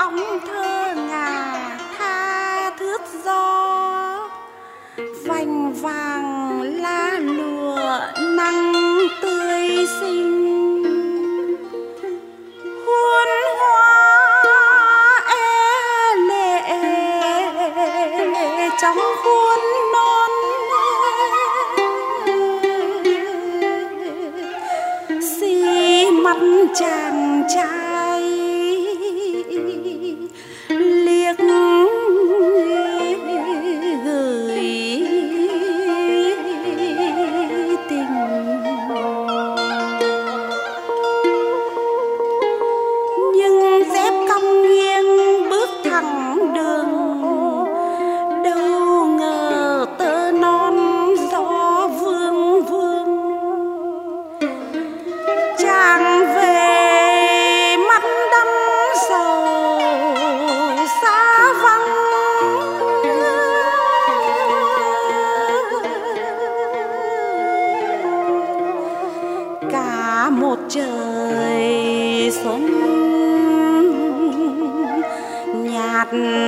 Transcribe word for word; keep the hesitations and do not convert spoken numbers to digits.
ong thơ ngà tha thướt gió, vành vàng lá lụa nắng tươi xinh. Huôn hoa e lệ trong khuôn non, xi mắt chàng trai liếc gửi tình. Nhưng dép cong nghiêng bước thẳng đường, đâu ngờ tơ non gió vương vương. Chàng về mắt đắm sầu xa vắng, cả một trời xuân nhạt